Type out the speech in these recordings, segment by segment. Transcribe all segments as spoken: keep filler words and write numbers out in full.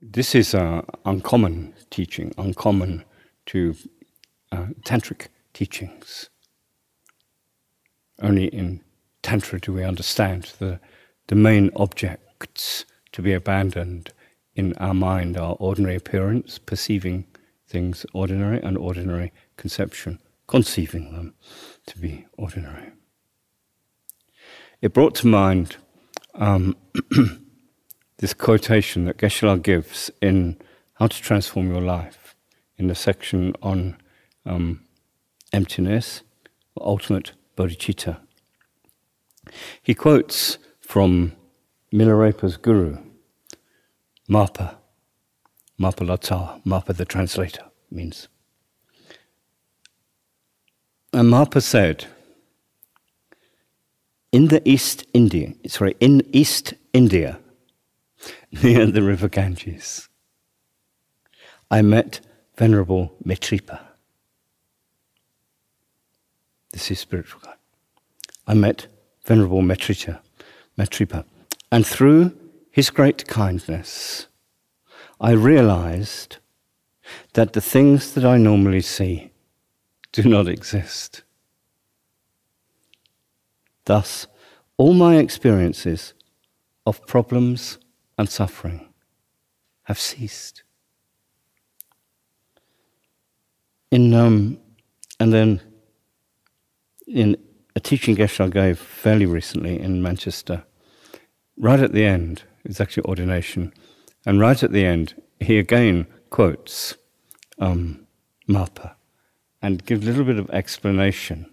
This is uh, uncommon teaching, uncommon to uh, tantric teachings. Only in Tantra do we understand the, the main objects to be abandoned in our mind are ordinary appearance, perceiving things ordinary, and ordinary conception, conceiving them to be ordinary. It brought to mind um, this quotation that Geshe-la gives in How to Transform Your Life, in the section on um, emptiness, ultimate bodhicitta. He quotes from Milarepa's guru, Marpa, Marpa Lata, Marpa the translator, means. And Marpa said, in the East India, sorry, in East India, near the river Ganges, I met Venerable Maitripa. This is spiritual guide. I met Venerable Maitripa, Maitripa, and through his great kindness, I realized that the things that I normally see do not exist. Thus, all my experiences of problems and suffering have ceased. In um, and then in a teaching Geshe-la gave fairly recently in Manchester, right at the end, it was actually ordination, and right at the end, he again quotes um, Marpa and gives a little bit of explanation.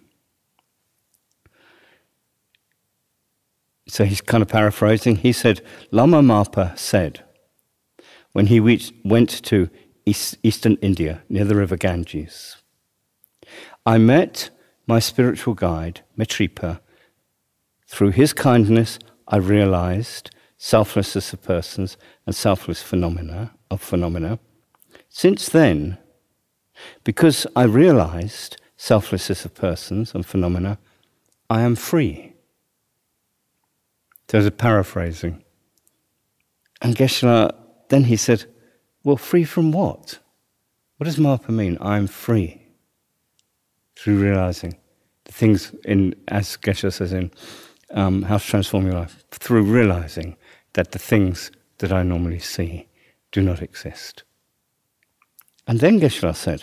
So he's kind of paraphrasing. He said, Lama Marpa said, when he went to East, Eastern India, near the river Ganges, I met my spiritual guide, Maitripa. Through his kindness, I realized selflessness of persons and selfless phenomena of phenomena. Since then, because I realized selflessness of persons and phenomena, I am free. There's a paraphrasing. And Geshe-la, then he said, well, free from what? What does Marpa mean? I'm free. Through realizing the things in, as Geshe-la says in um, How to Transform Your Life, through realizing that the things that I normally see do not exist. And then Geshe-la said,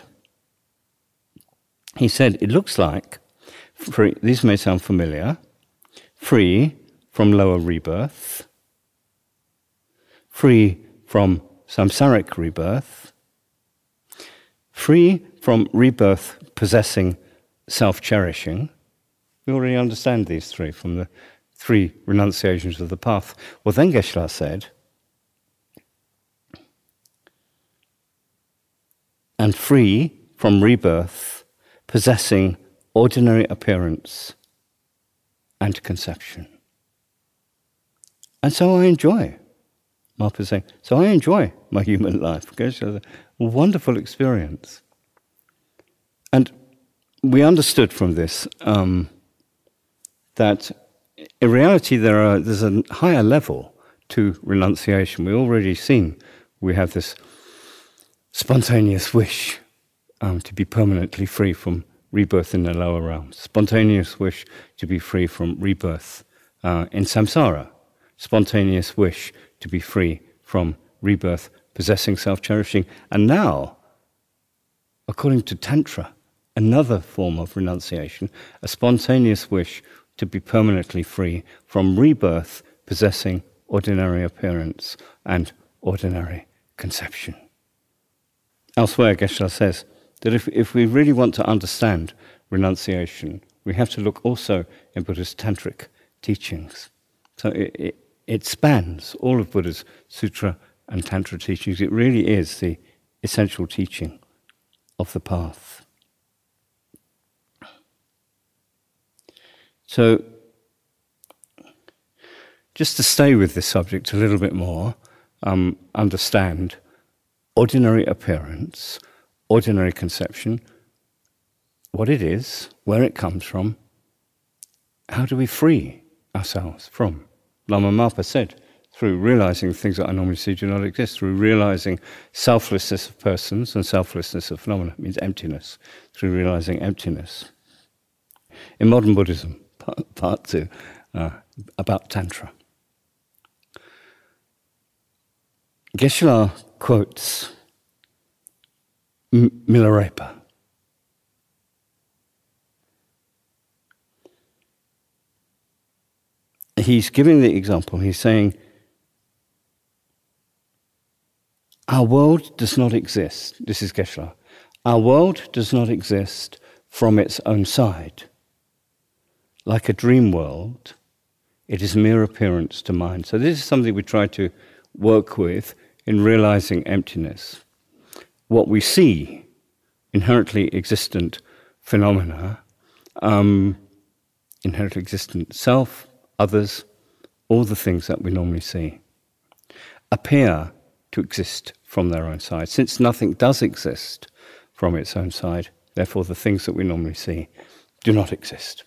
he said, it looks like, free, these may sound familiar, free from lower rebirth, free from samsaric rebirth, free from rebirth possessing self-cherishing. We already understand these three from the three renunciations of the path. Well, then Geshe-la said, and free from rebirth possessing ordinary appearance and conception. And so I enjoy, Marpa is saying, so I enjoy my human life. It's a wonderful experience. And we understood from this um, that in reality there are there's a higher level to renunciation. We've already seen we have this spontaneous wish um, to be permanently free from rebirth in the lower realms, spontaneous wish to be free from rebirth uh, in samsara, spontaneous wish to be free from rebirth, possessing self-cherishing, and now, according to Tantra, another form of renunciation, a spontaneous wish to be permanently free from rebirth, possessing ordinary appearance and ordinary conception. Elsewhere, Geshe-la says that if, if we really want to understand renunciation, we have to look also in Buddha's tantric teachings. So it, it, it spans all of Buddha's sutra and tantra teachings. It really is the essential teaching of the path. So, just to stay with this subject a little bit more, um, understand ordinary appearance, ordinary conception, what it is, where it comes from, how do we free ourselves from? Lama Marpa said, through realizing things that I normally see do not exist, through realizing selflessness of persons and selflessness of phenomena. It means emptiness, through realizing emptiness. In modern Buddhism, part, part two, uh, about Tantra. Geshe-la quotes M- Milarepa. He's giving the example, he's saying, our world does not exist, this is Geshe-la, our world does not exist from its own side. Like a dream world, it is mere appearance to mind. So this is something we try to work with in realizing emptiness. What we see, inherently existent phenomena, um, inherently existent self, others, all the things that we normally see, appear to exist from their own side. Since nothing does exist from its own side, therefore the things that we normally see do not exist.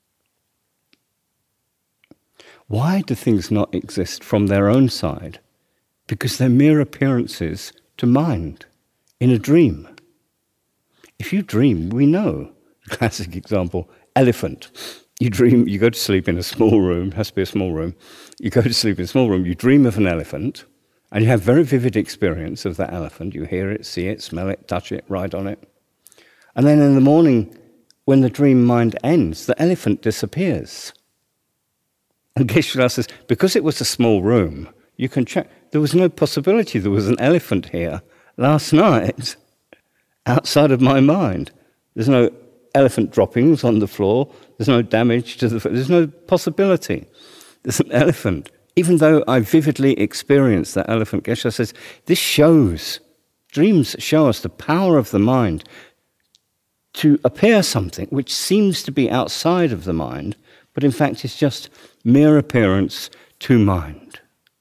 Why do things not exist from their own side? Because they're mere appearances to mind in a dream. If you dream, we know. Classic example, elephant. You dream, you go to sleep in a small room, has to be a small room. You go to sleep in a small room, you dream of an elephant, and you have very vivid experience of that elephant. You hear it, see it, smell it, touch it, ride on it. And then in the morning, when the dream mind ends, the elephant disappears. And Geshe-la says, because it was a small room, you can check. There was no possibility there was an elephant here last night outside of my mind. There's no elephant droppings on the floor. There's no damage to the floor. There's no possibility. There's an elephant. Even though I vividly experienced that elephant, Geshe-la says, this shows, dreams show us the power of the mind to appear something which seems to be outside of the mind, but in fact is just mere appearance to mind.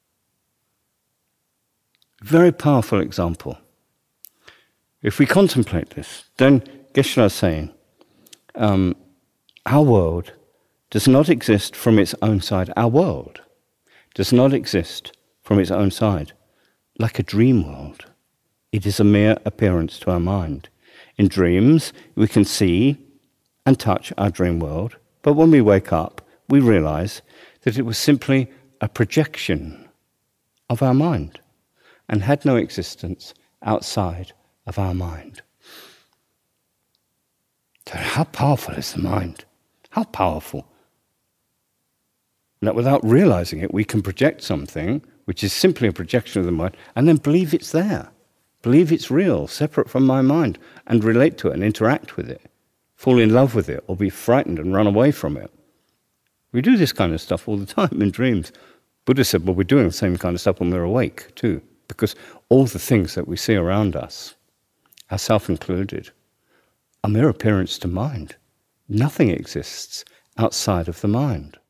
Very powerful example. If we contemplate this, then Geshe-la is saying, um, our world does not exist from its own side. Our world does not exist from its own side. Like a dream world, it is a mere appearance to our mind. In dreams, we can see and touch our dream world, but when we wake up, we realize that it was simply a projection of our mind and had no existence outside of our mind. So how powerful is the mind? How powerful? That without realizing it, we can project something which is simply a projection of the mind and then believe it's there, believe it's real, separate from my mind, and relate to it and interact with it, fall in love with it or be frightened and run away from it. We do this kind of stuff all the time in dreams. Buddha said, well, we're doing the same kind of stuff when we're awake too, because all the things that we see around us, ourselves included, are mere appearance to mind. Nothing exists outside of the mind.